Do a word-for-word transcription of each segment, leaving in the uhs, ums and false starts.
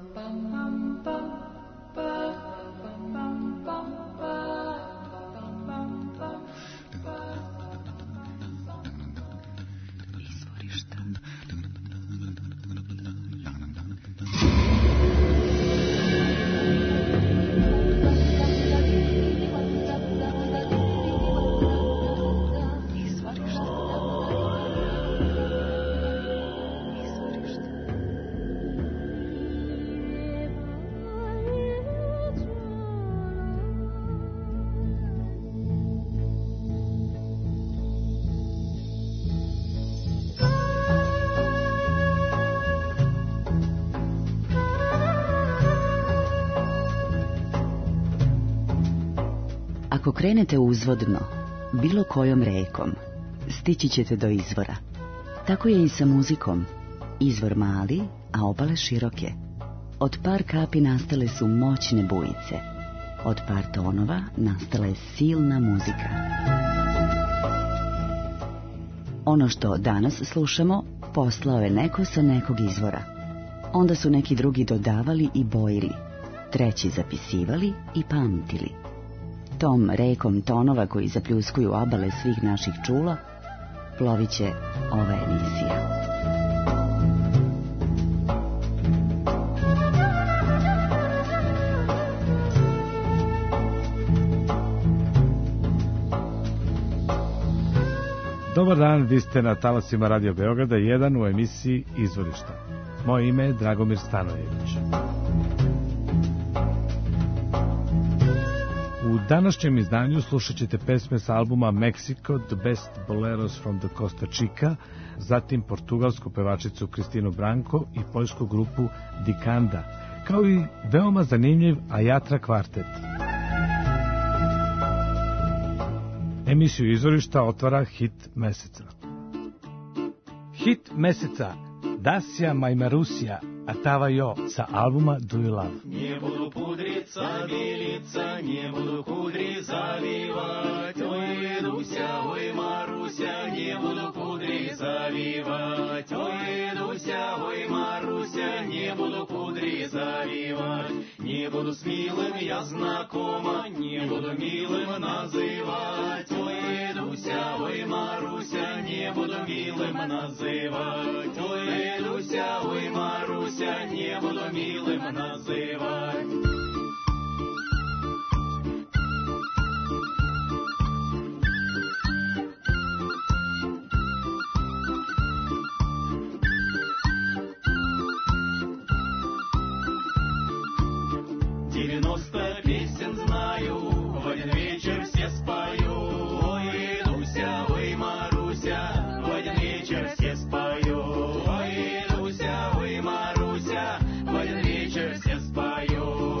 Ako krenete uzvodno, bilo kojom rekom, stići ćete do izvora. Tako je i sa muzikom. Izvor mali, a obale široke. Od par kapi nastale su moćne bujice. Od par tonova nastala je silna muzika. Ono što danas slušamo, poslao je neko sa nekog izvora. Onda su neki drugi dodavali i bojili, treći zapisivali i pamtili. Tom rekom tonova koji zapljuskuju obale svih naših čula, plovit će ova emisija. Dobar dan, vi ste na talasima Radio Beograda jedan u emisiji Izvorišta. Moje ime je Dragomir Stanojević. U današnjem izdanju slušat ćete pesme s albuma Mexico, The Best Boleros from the Costa Chica, zatim portugalsku pevačicu Kristinu Branco i poljsku grupu Dikanda, kao i veoma zanimljiv Ajatra kvartet. Emisiju Izvorišta otvara hit meseca. Hit meseca Dasija Majmarusija, a Tava Jo sa albuma Do You Love. Не буду пудриться, белиться, не буду кудри завивать. Ой, Дуся, ой, Маруся, не буду кудри завивать. Ой, Дуся, ой, Маруся, не буду кудри завивать. Не буду с милым я знакома, не буду милым называть. Ой, Дуся, ой, Маруся, не буду милым называть. Ой, Дуся, ой, Маруся, не буду милым называть. Девяносто песен знаю, в один вечер все спою. Ой, Дуся, ой, Маруся, в один вечер все спою. Ой, Дуся, ой, Маруся, в один вечер все спою.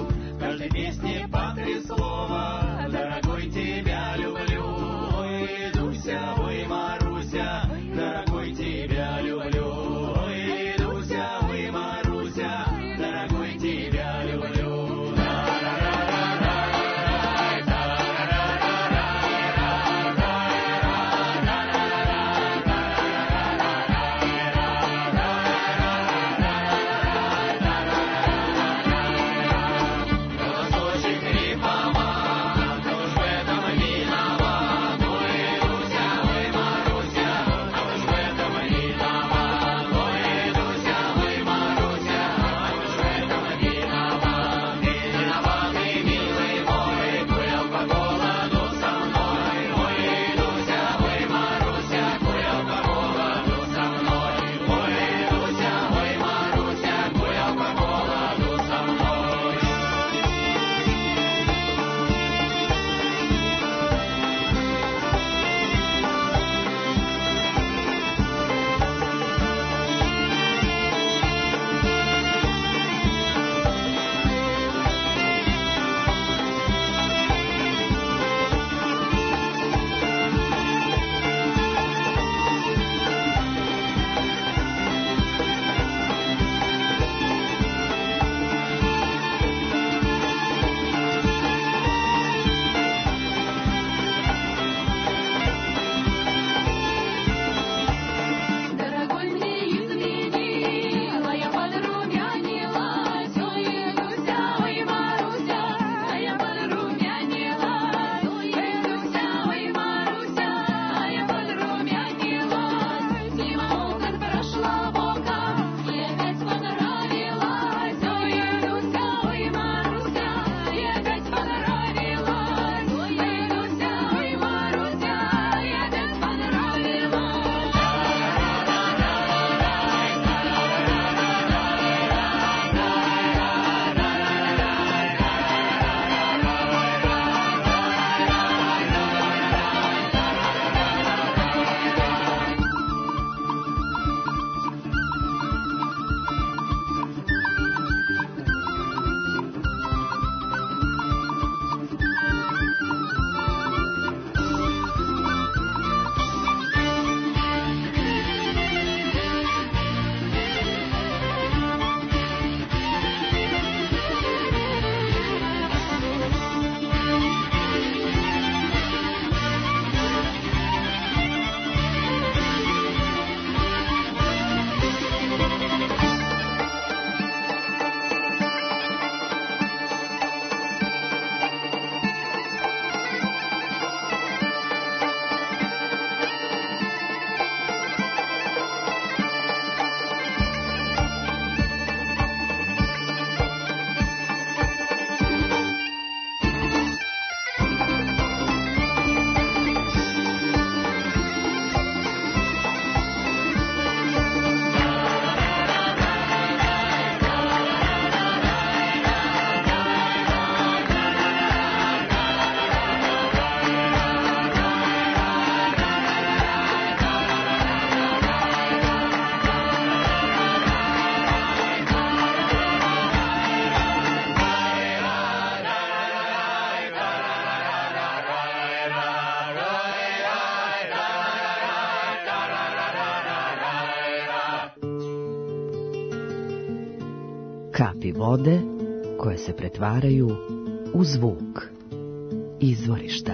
Kapi vode koje se pretvaraju u zvuk. Izvorišta.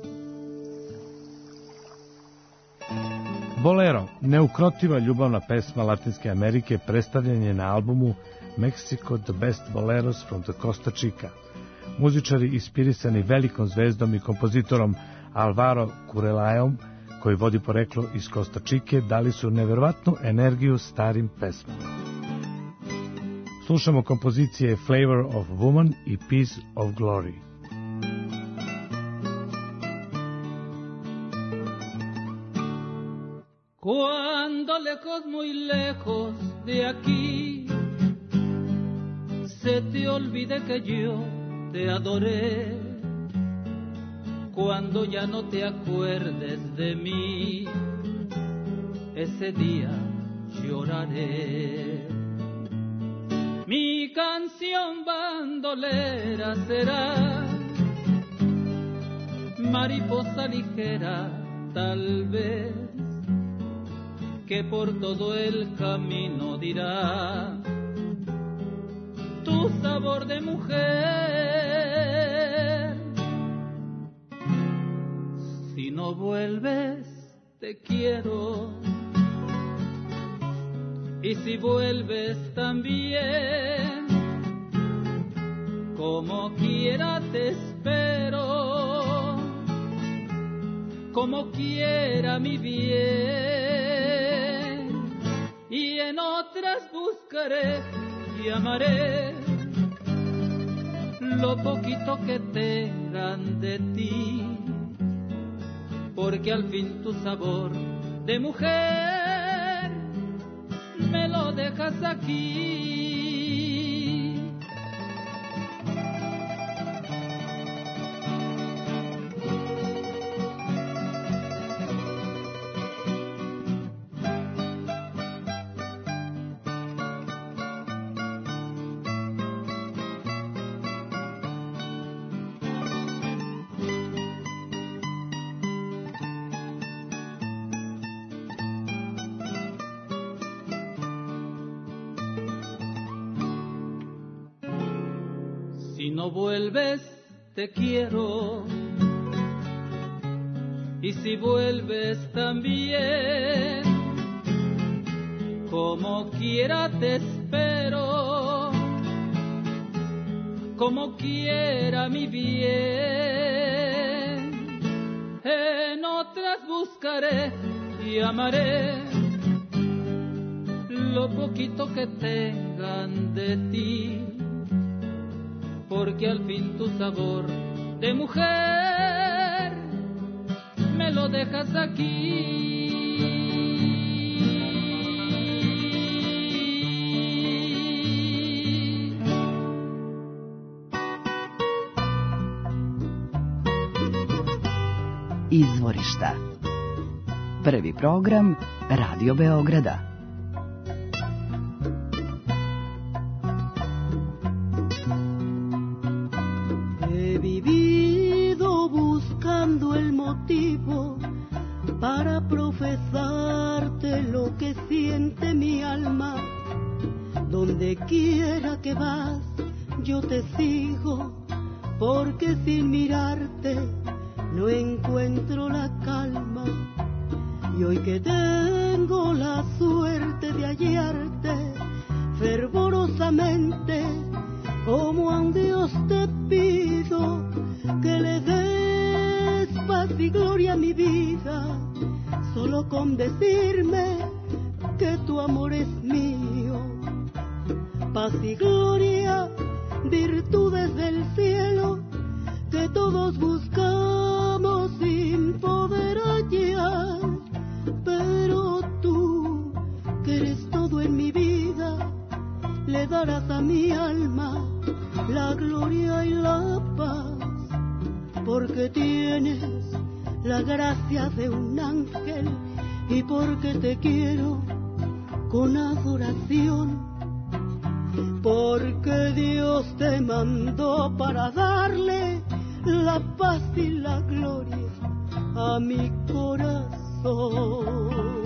Bolero, neukrotiva ljubavna pesma Latinske Amerike, predstavljen je na albumu Mexico The Best Boleros from the Costa Chica. Muzičari inspirisani velikom zvezdom i kompozitorom Alvaro Curelajom, koji vodi poreklo iz Costa Čike, dali su neverovatnu energiju starim pesmama. Slušamo kompozicije Flavor of Woman i Piece of Glory. Cuando lejos, muy lejos de aquí, se te olvide que yo te adoré, cuando ya no te acuerdes de mí, ese día lloraré. Mi canción bandolera será mariposa ligera, tal vez, que por todo el camino dirá tu sabor de mujer. Si no vuelves, te quiero, y si vuelves también, como quiera te espero, como quiera mi bien, y en otras buscaré y amaré lo poquito que tengan de ti, porque al fin tu sabor de mujer me lo dejas aquí. Si no vuelves, te quiero, y si vuelves también, como quiera te espero, como quiera mi bien. En otras buscaré y amaré lo poquito que tengan de ti, porque al fin tu sabor de mujer me lo dejas aquí. Izvorišta. Prvi program Radio Beograda. Para profesarte lo que siente mi alma, donde quiera que vas yo te sigo, porque sin mirarte no encuentro la calma, y hoy que tengo la suerte de hallarte fervorosamente, como a un Dios te pido que le des paz y gloria a mi vida, solo con decirme que tu amor es mío. Paz y gloria, virtudes del cielo, que todos buscamos sin poder hallar. Pero tú, que eres todo en mi vida, le darás a mi alma la gloria y la paz, porque tienes la gracia de un ángel y porque te quiero con adoración, porque Dios te mandó para darle la paz y la gloria a mi corazón.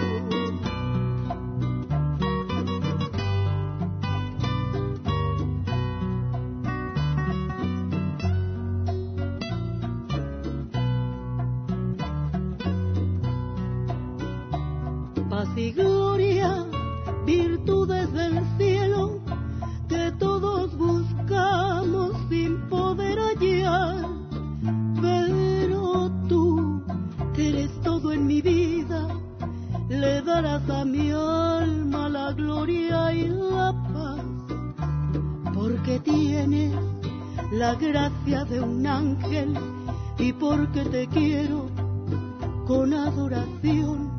porque tienes la gracia de un ángel y porque te quiero con adoración,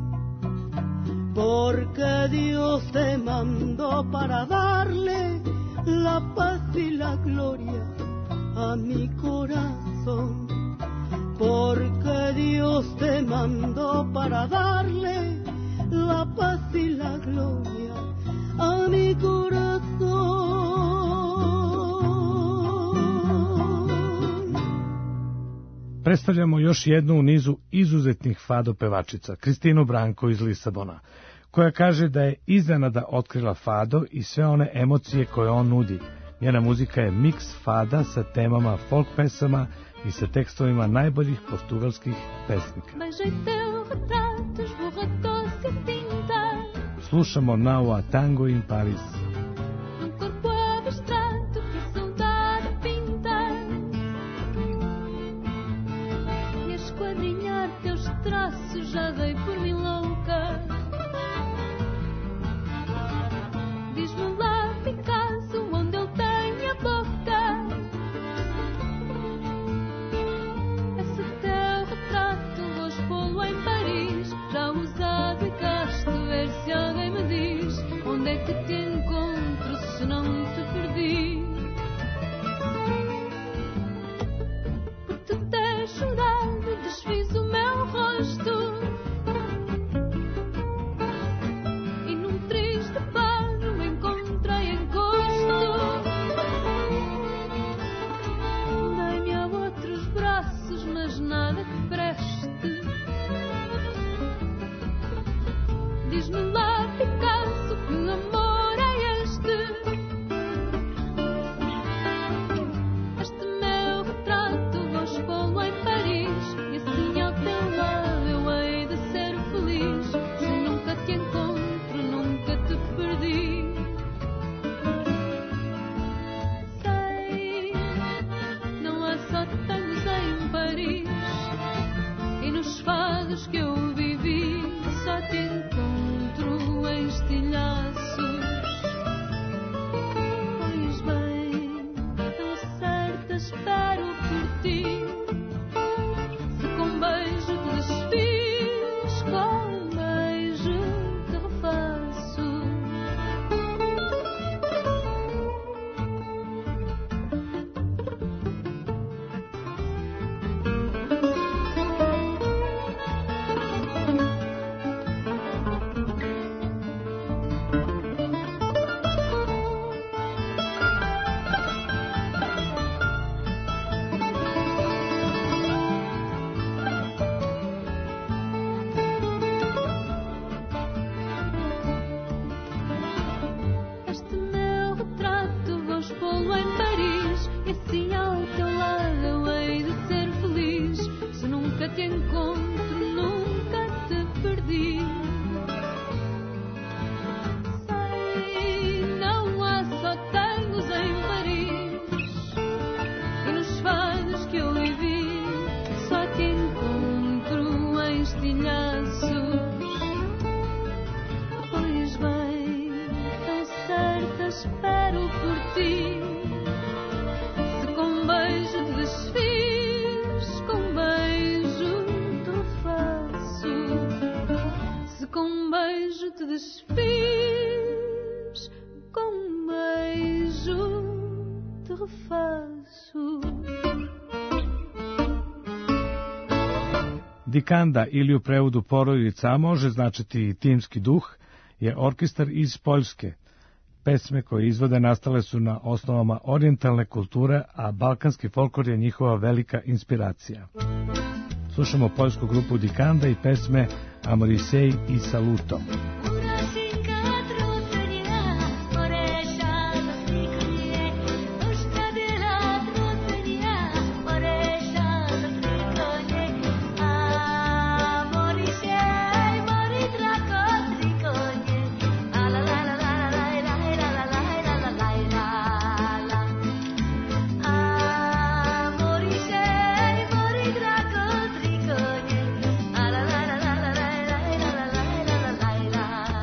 porque Dios te mandó para darle la paz y la gloria a mi corazón, porque Dios te mandó para darle la paz y la gloria a mi corazón. Predstavljamo još jednu u nizu izuzetnih fado pevačica, Kristinu Branko iz Lisabona, koja kaže da je iznenada otkrila fado i sve one emocije koje on nudi. Njena muzika je miks fada sa temama folk pesama i sa tekstovima najboljih portugalskih pesnika. Slušamo Now a Tango in Paris. Já dei por mim louca. Diz-me lá, Picasso, onde ele tem a boca. Esse teu retrato vou expô-lo em Paris, já usado e gasto, ver se alguém me diz onde é que te encontro se não te perdi. Por te ter chorado, desfiz o meu rosto. Nada que preste. Diz-me lá, Picasso, que amor é este? Este meu retrato vou expô-lo em Paris, e assim ao teu lado eu hei de ser feliz. Se nunca te encontro, nunca te perdi. Sei, não há só tangos em Paris, e nos fados que eu vivi só te encontro em estilhaços. Pois bem, tão certa espero por ti, se com beijo te desfiz, com beijo te refaço. Te encontro, nunca te perdi. Sei, não há só tangos em Paris, e nos fados que eu vivi só te encontro em estilhaços. Pois bem, tão certa espero por ti, se com beijo te desfiz, com beijo com beijo te desfiz, com beijo te refaço. Dikanda ili u prevodu porodica, a može značiti i timski duh, je orkestar iz Poljske. Pesme koje izvode nastale su na osnovama orijentalne kulture, a balkanski folklor je njihova velika inspiracija. Slušamo poljsku grupu Dikanda i pesme Amorisei i Saluto. La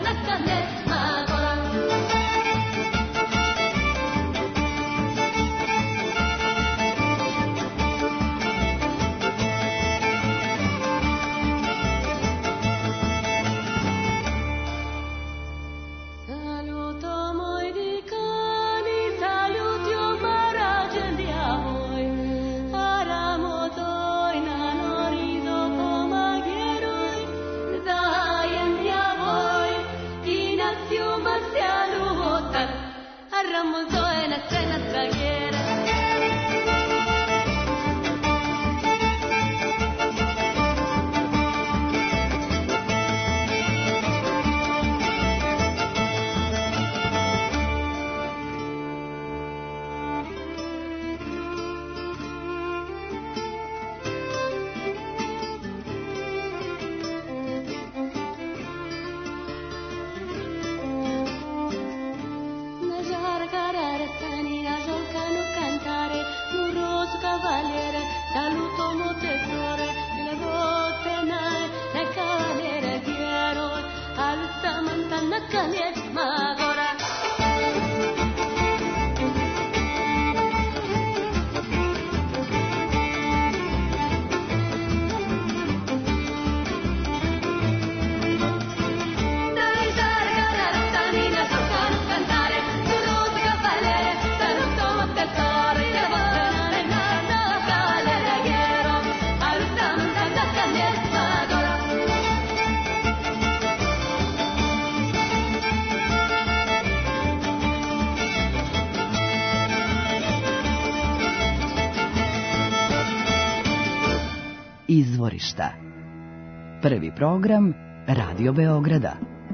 Izvorišta. Prvi program Radio Beograda.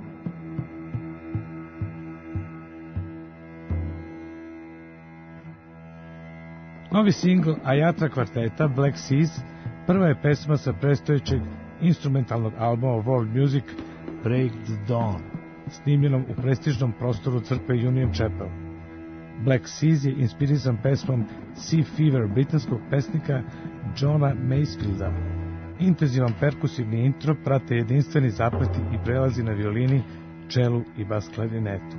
Novi singl Ajatra kvarteta Black Seas prva je pesma sa predstojećeg instrumentalnog albuma World Music Break the Dawn, snimljenom u prestižnom prostoru crkve Union Chapel. Black Seas je inspirisan pesmom Sea Fever britanskog pesnika Johna Masefielda. Intenzivan perkusivni intro prate jedinstveni zapleti i prelazi na violini, čelu i bas klarinetu.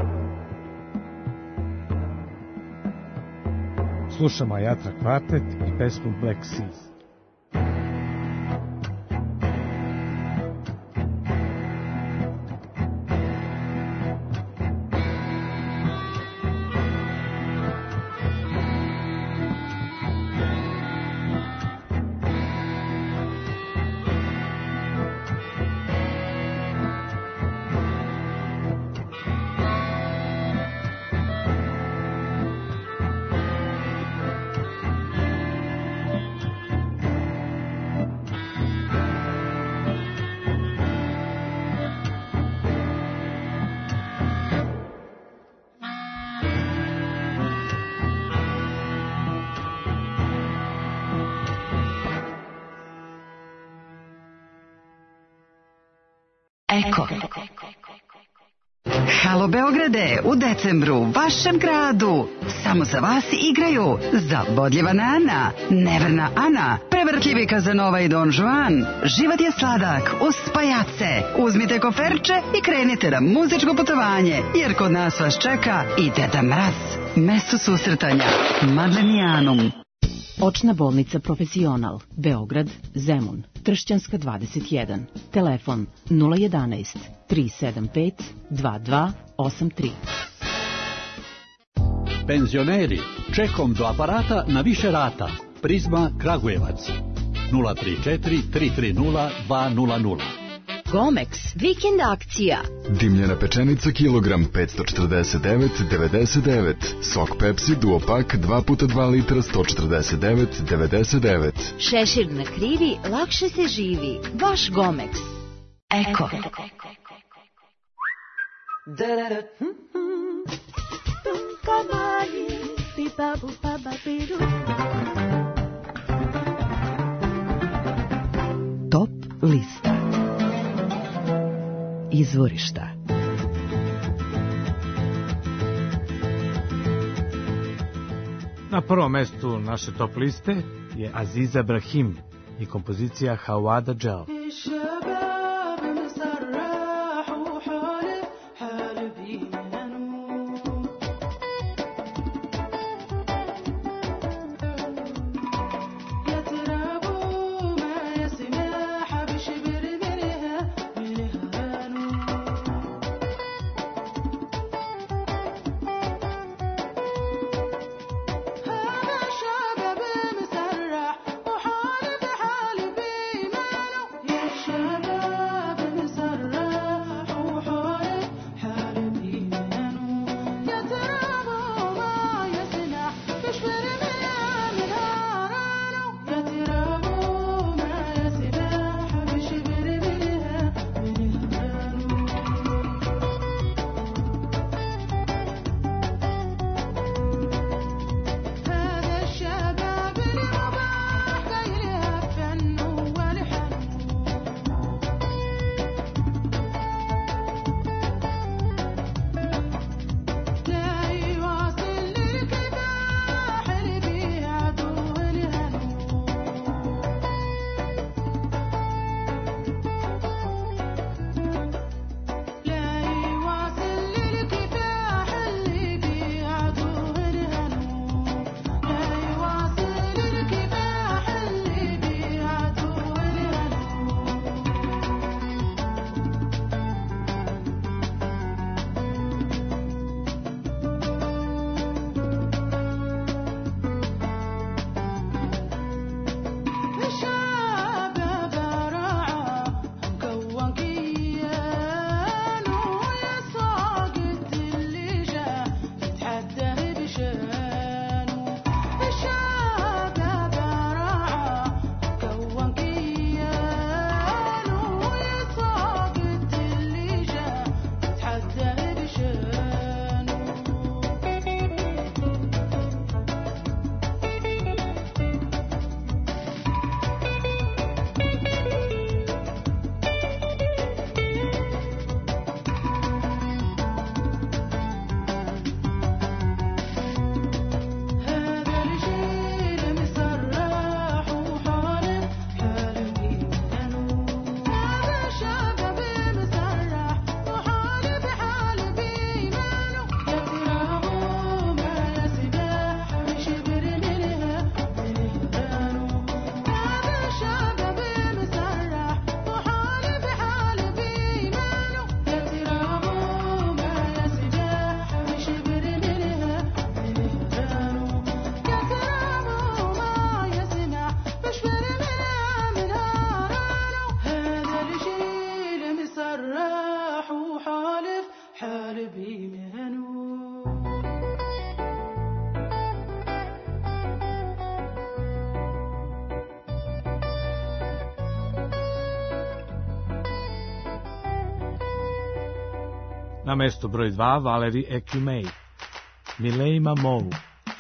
Slušamo Ajatra kvartet i pesmu Black Seas. Eko. Halo Beograde, u decembru, vašem gradu. Samo za vas igraju Zabodljiva Nana, Neverna Ana, Prevrtljivi Kazanova i Don Juan. Život je sladak uz pajace. Uzmite koferče i krenite na muzičko putovanje, jer kod nas vas čeka i Deda Mraz. Mesto susretanja, Madlenijanum. Očna bolnica Profesional, Beograd, Zemun, Tršćanska dvadeset jedan. Telefon nula jedanaest tri sedam pet dva dva osam tri. Penzioneri, čekom do aparata na više rata. Prizma Kragujevac nula tri četiri tri tri nula dva nula nula. Gomex, vikend akcija. Dimljena pečenica kilogram petsto četrdeset devet devedeset devet. Sok Pepsi duopak dva puta dva litra sto četrdeset devet devedeset devet. Šešir na krivi, lakše se živi. Vaš Gomex. Eko. Top lista. Izvorišta. Na prvom mestu naše top liste je Aziza Brahim i kompozicija Hawada Jal. حالبي مهنو Na mesto broj dva Valeri Ekumej, Milej Mamou.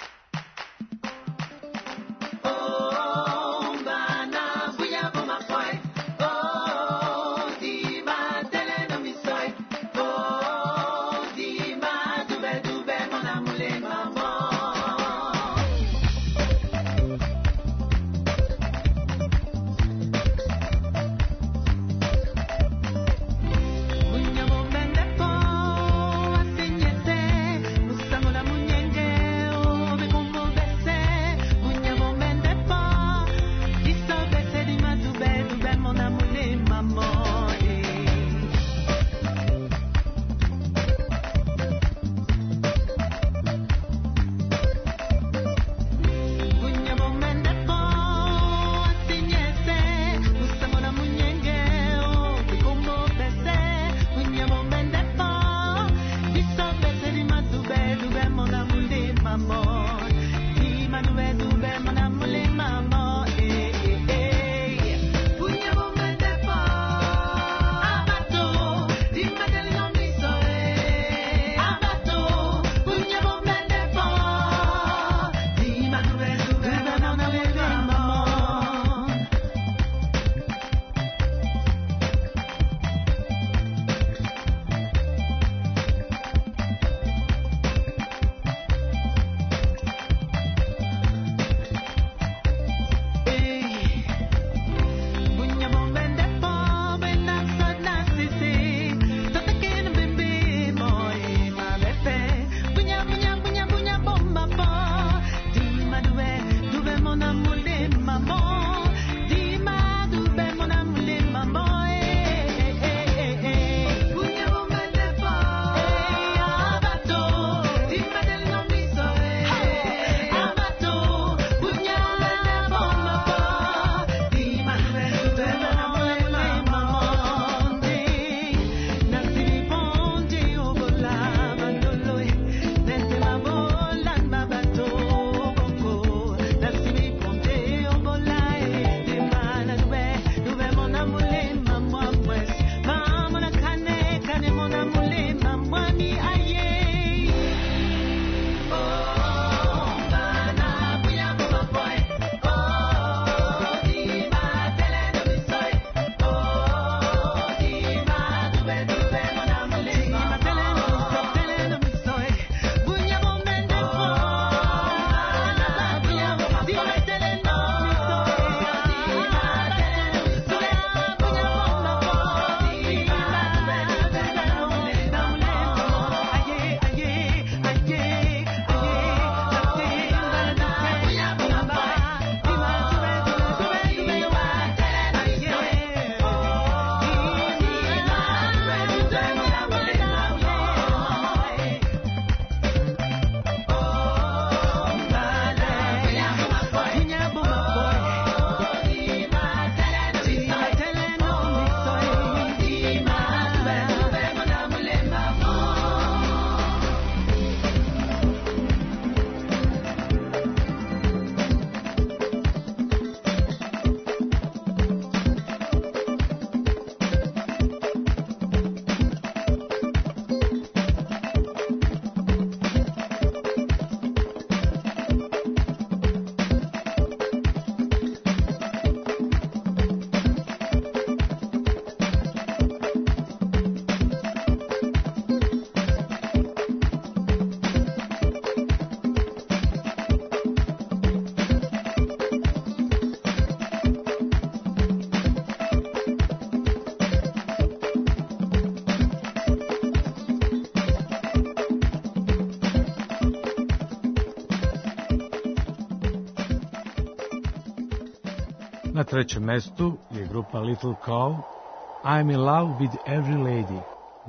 Na trećem mestu je grupa Little Cow, I'm in love with every lady.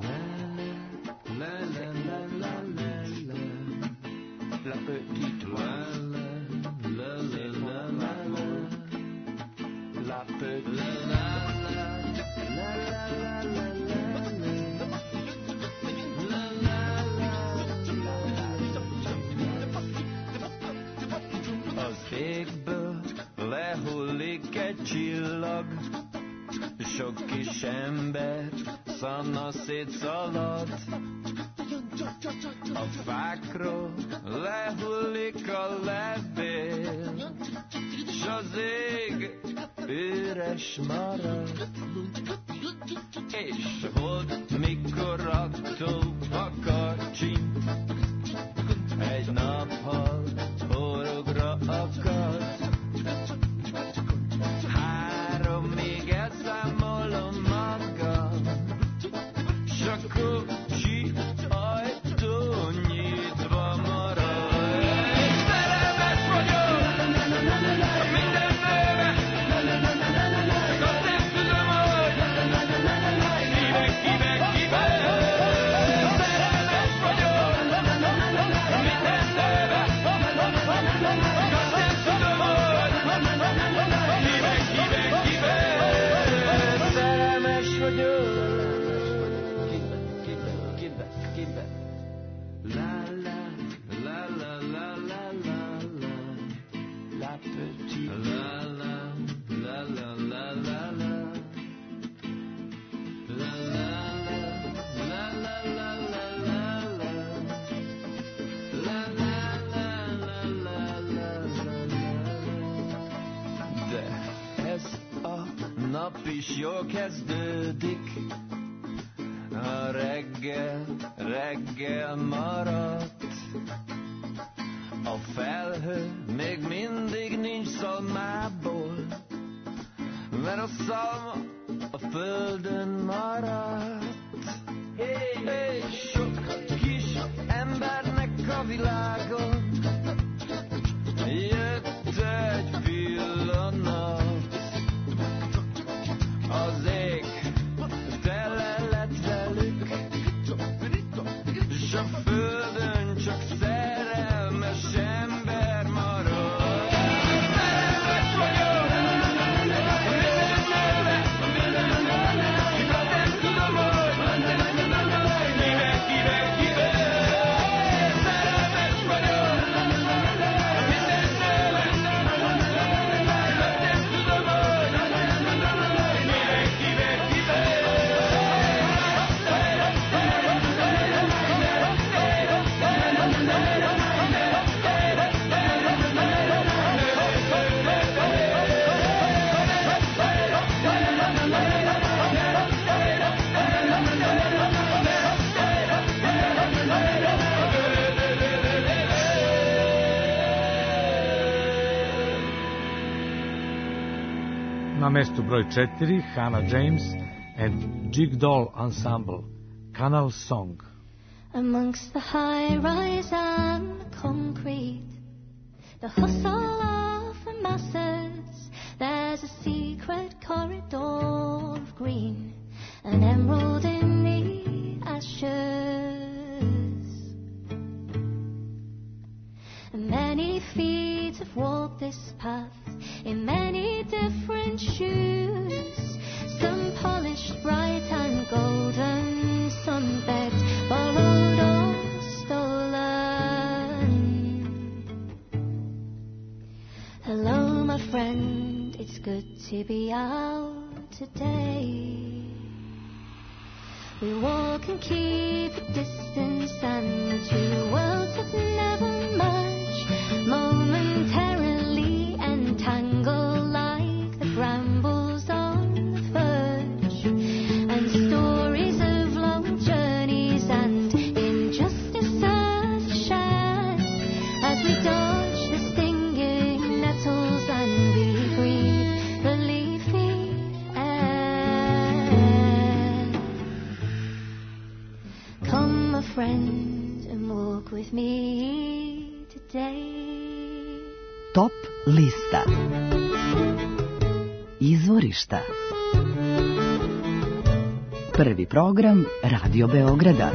La petite la petite csillag, sok kis ember szanna szétszalad. A fákról lehullik a levél, s az ég üres marad. És volt, mikor attól a kacsin, egy naphal horogra akad. Három még elszámolom magam, s a kocsi ajtó nyitva marad. Szerelmes vagyok minden nőbe, azt nem tudom, hogy kibe, kibe, kibe. Szerelmes vagyok minden nőbe, azt nem tudom, hogy kibe, kibe, kibe. Szerelmes vagyok. La la la la la la la la la petite la la la la la la la la la la la la la la la la la la de ez a nap is jól kezdődik. A reggel, reggel maradt, a felhő még mindig nincs szalmából, mert a szalma a földön maradt. Hey, hey, sok kis embernek a világon jött egy pillanat, az ég tele lett velük, s a földön csak szerelmes ember marad. Szerelmes vagyok minden nőbe, igaz nem tudom, hogy kibe, kibe, kibe. Szerelmes vagyok minden nőbe, igaz nem tudom, hogy kibe, kibe, kibe. Na mestu broj četiri, Hannah James and Jig Doll Ensemble, Canal Song. Amongst the high-rise and the concrete, the hustle of the masses, there's a secret corridor of green, an emerald in the ashes. Many feet have walked this path in many different shoes, some polished bright and golden, some begged, borrowed or stolen. Hello my friend, it's good to be out today. We walk and keep a distance, and the two worlds have never merged, momentarily entangled like the brambles on the verge, and stories of long journeys and injustices shared as we dodge the stinging nettles and we breathe the leafy air. Come, my friend, and walk with me today. Top lista. Izvorišta. Prvi program Radio Beograda.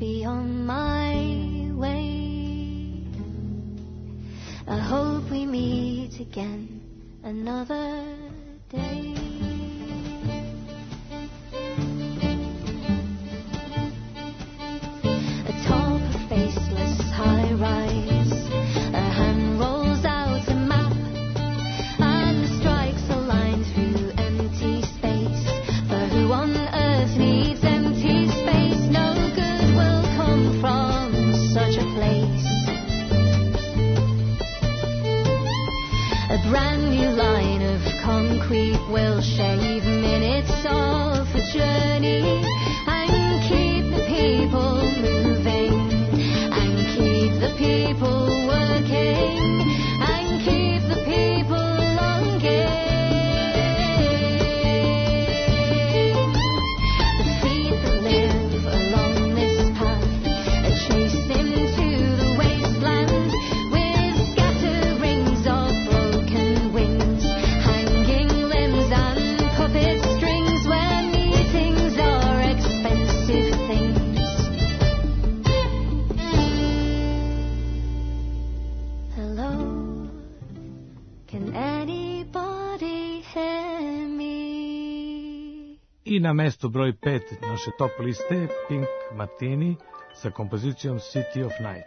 be on my way. I hope we meet again another day. Atop a faceless high rise, a hand rolls out a map and strikes a line through empty space. For who on earth needs empty space? No good will come from such a place. A brand new line of concrete will shave minutes off a journey and keep the people moving and keep the people working and keep the people longing. The feet that live along this path are chasing to the wasteland with scatterings of broken wings, hanging limbs and puppet strings where meetings are expensive things. Hello, can anybody hear me? I na mestu broj pet naše top liste Pink Martini sa kompozicijom City of Night.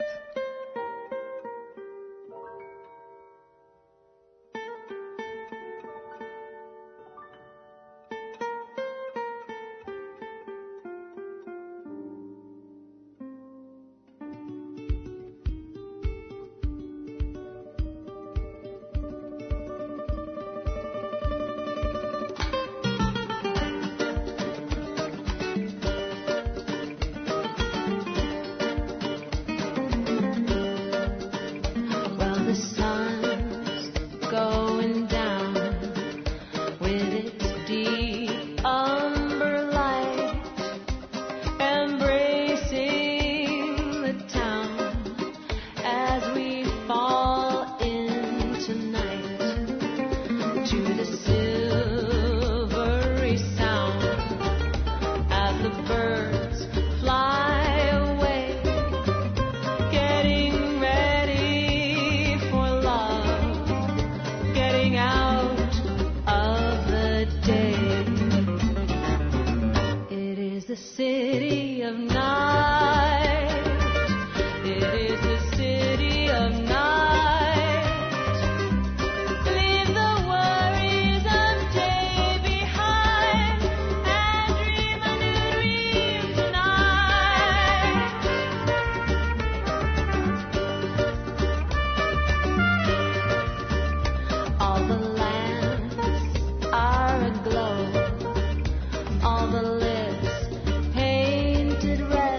Well, the sun's going down with its deep umber light, embracing the town as we fall into night to the silvery sound as the birds fly away, getting ready for love, getting out of the day. It is the city of night. It is the city of night. Leave the worries of day behind and dream a new dream tonight. All the lamps are aglow, all the lips painted red.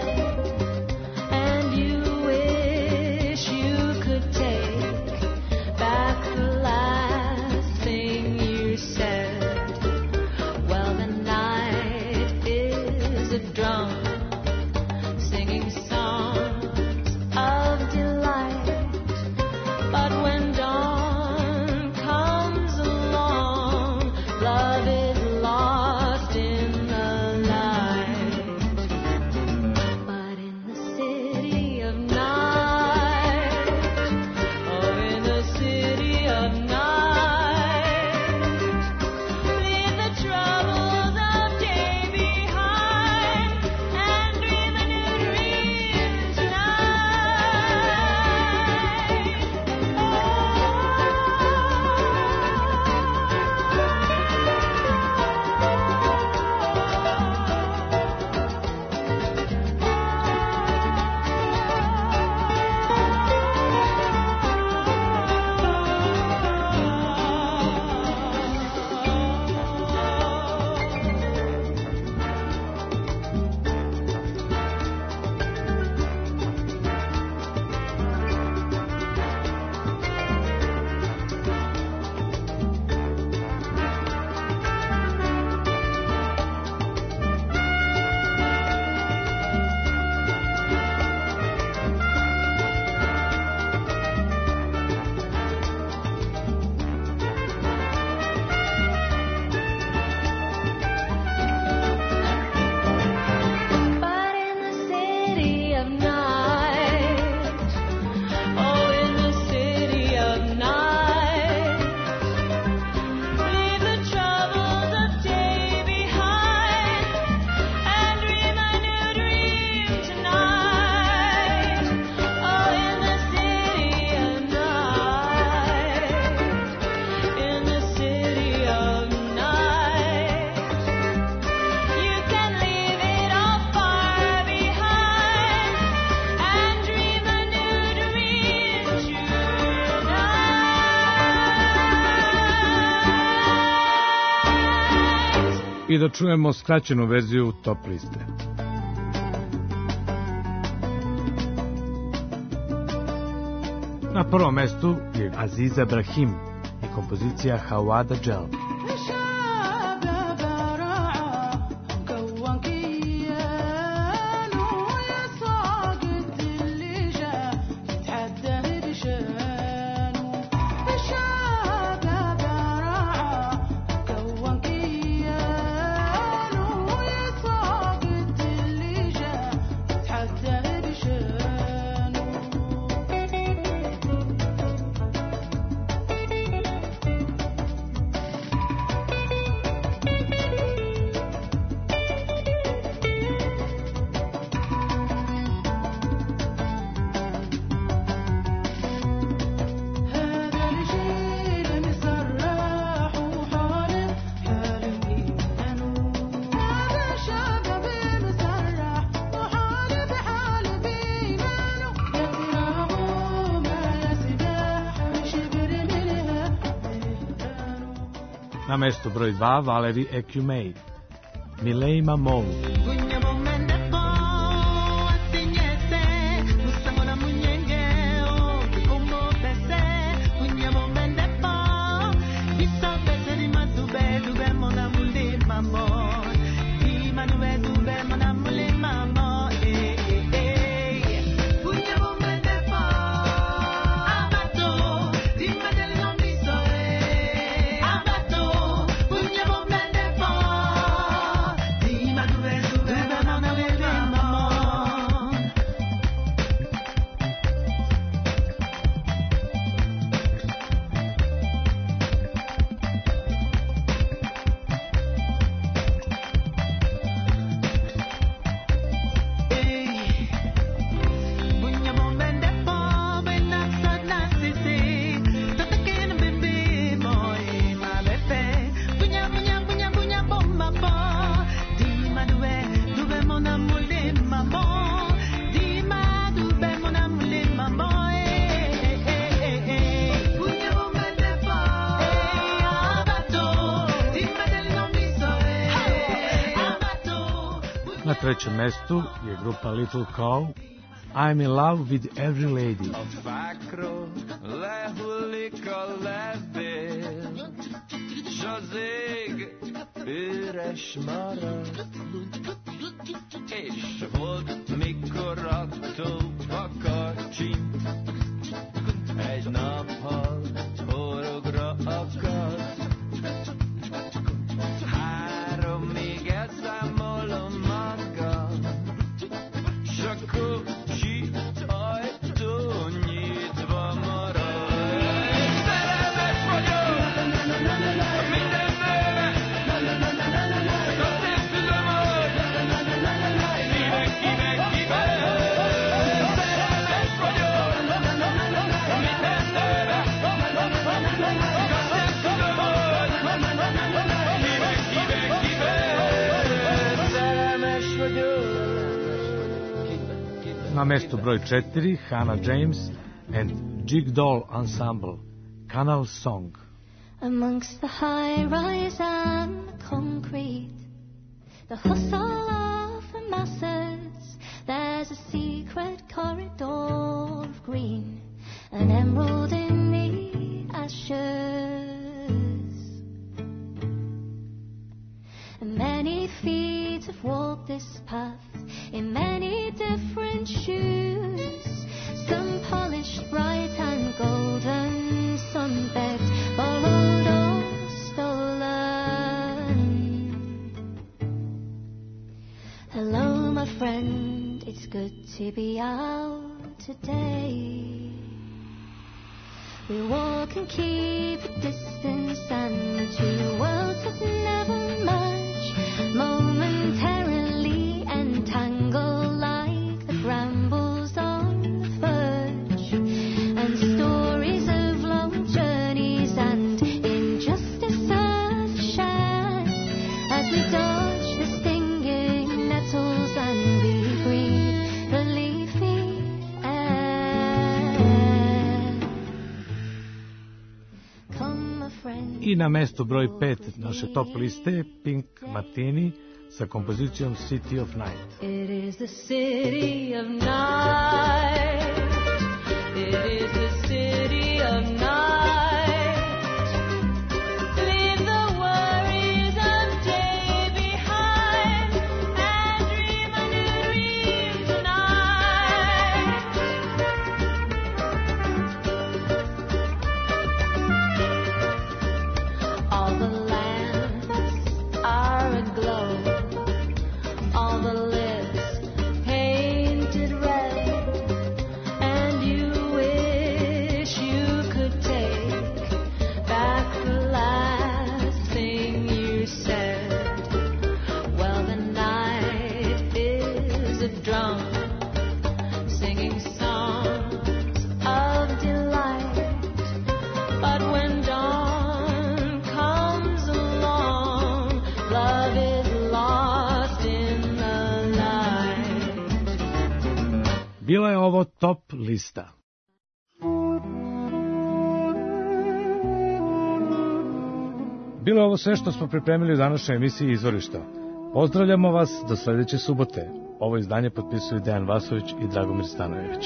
i da čujemo skraćenu verziju top liste. Na prvom mestu je Aziza Brahim i kompozicija Hawada Gel. Na mestu broj dva Valeri Ecumei, Milei Mamou. Na trećem mestu je grupa Little Cow, I'm in love with every lady. Üres marad, és volt, mikor adtuk a kacsin, egy naphal horogra akadt. Háromig elszámolom magam, s a kocsi ajtó nyitva marad. Szerelmes vagyok mindenre, azt én tudom, hogy kinek, kinek, kinek. Szerelmes vagyok mindenre, azt én tudom, hogy kinek, kinek, kinek. Szerelmes vagyok. Na mestu broj četiri Hannah James and Jig Doll Ensemble, Canal Song. Amongst the high-rise and the concrete, the hustle of the masses, there's a secret corridor of green, an emerald in the ashes. And many feet have walked this path in many different shoes, some polished bright and golden, some begged, borrowed or stolen. Hello my friend, it's good to be out today. We walk and keep a distance, and the two worlds that never merge momentarily entangle like the brambles on the verge, and stories of long journeys and injustice are shared as we dodge the stinging nettles and we breathe the leafy air. Come, my friend. I na mestu broj pet naše top liste Pink Martini sa kompozicijom City of Night. It is the city of night. It is the city of night. Leave the worries of day behind and dream a new dream tonight. All the lamps are aglow. All the lips painted red, and you wish you could take back the last thing you said. Well, the night is a drum singing songs of delight, but when dawn comes along, love is lost in the light. Bila je ovo top lista. Bilo je ovo sve što smo pripremili u današnjoj emisiji Izvorišta. Pozdravljamo vas do sledeće subote. Ovo izdanje potpisuju Dejan Vasović i Dragomir Stanojević.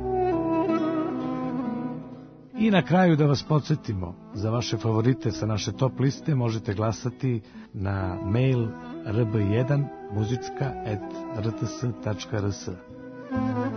I na kraju da vas podsjetimo, za vaše favorite sa naše top liste možete glasati na mail r b jedan muzicka at r t s tačka r s.